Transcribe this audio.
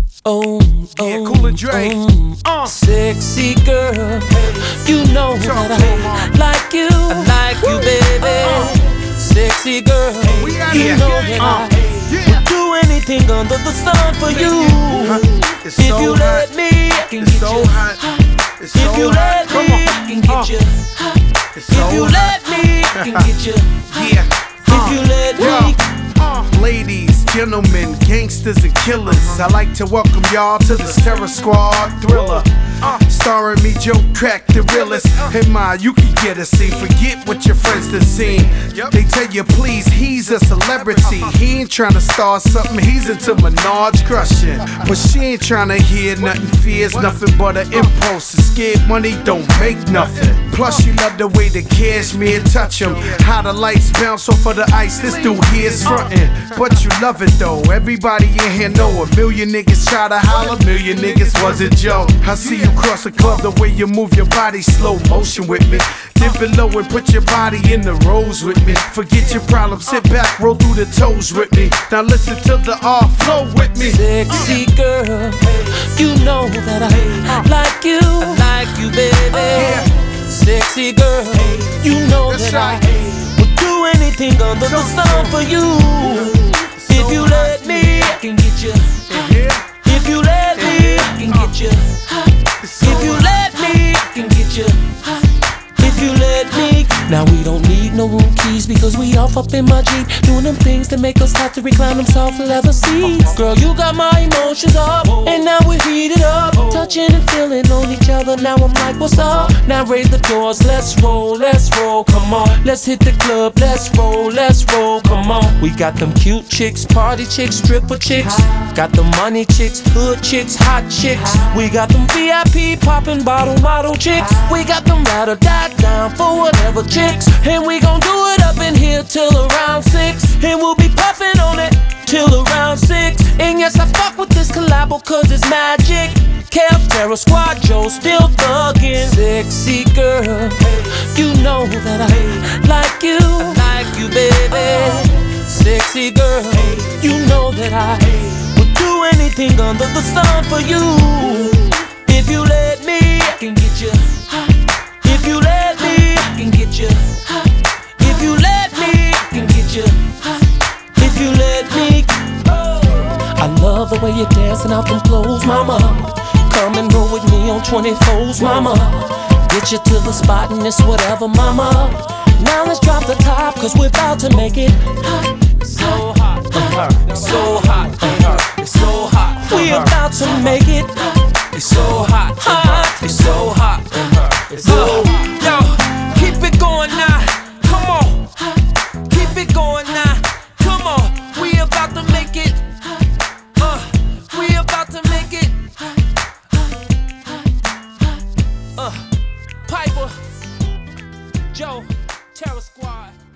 Oh, yeah, Cooler Dre. Sexy girl, you know that I like you. I like you, baby. Sexy girl, you know that I would do anything under the sun for you. It's If so you hot. let me, I can It's get so you. hot. It's so If you hot. let me, I can get you. It's so If you hot. let me, I can get you. Yeah. If you let me. Ladies, gentlemen, gangsters and killers, I'd like to welcome y'all to this Terror Squad thriller. Starring me, Joe Crack, the realest. Hey ma, you can get a scene, forget what your friends done seen. They tell you please, he's a celebrity. He ain't tryna start something, he's into Minaj crushing. But she ain't tryna hear nothing, fears nothing but an impulse. And scared money don't make nothing. Plus she love the way the cashmere touch him. How the lights bounce off of the ice, this dude here's frontin'. But you love it though, everybody in here know a million niggas try to holler, million niggas wasn't Joe. I see you cross the club, the way you move your body, slow motion with me. Dip below and put your body in the rows with me. Forget your problems, sit back, roll through the toes with me. Now listen to the R flow with me. Sexy girl, you know that I like you. I like you, baby. Sexy girl, you know that I would do anything under the sun for you. If you let me, I can get you. If you let me, I can get you. If you let me, I can get you. If you let me. Now we don't need no room keys because we off up in my Jeep, doing them things that make us have to recline them soft leather seats. Girl, you got my emotions up, and now we're heated up, touching and feeling on each other. Now I'm like, what's up? Now raise the doors, let's roll, come on. Let's hit the club, let's roll, come on. We got them cute chicks, party chicks, stripper chicks. Got the money chicks, hood chicks, hot chicks. We got them VIP popping bottle model chicks. We got them ride or die down for whatever chicks. And we gon' do it up in here till around 6. And we'll be puffin' on it till around 6. And yes, I fuck with this collabo cause it's magic. Kev, Terror Squad, Joe still thuggin'. Sexy girl, you know that I like you. I like you, baby. Sexy girl, you know that I would do anything under the sun for you. If you let me, I can get you. If you let me, I can get you. If you let me, I can get you. If you let me. I love the way you're dancing out them clothes, mama. Come and roll with me on 24s, mama. Get you to the spot and it's whatever, mama. Now let's drop the top cause we're about to make it hot. It's so hot, it's so hot, it's so hot. We're about to make it. It's so hot, it's so hot, it's so hot. Yo, keep it going now, come on. Keep it going now, come on. We about to make it. We about to make it. Piper, Joe, Terror Squad.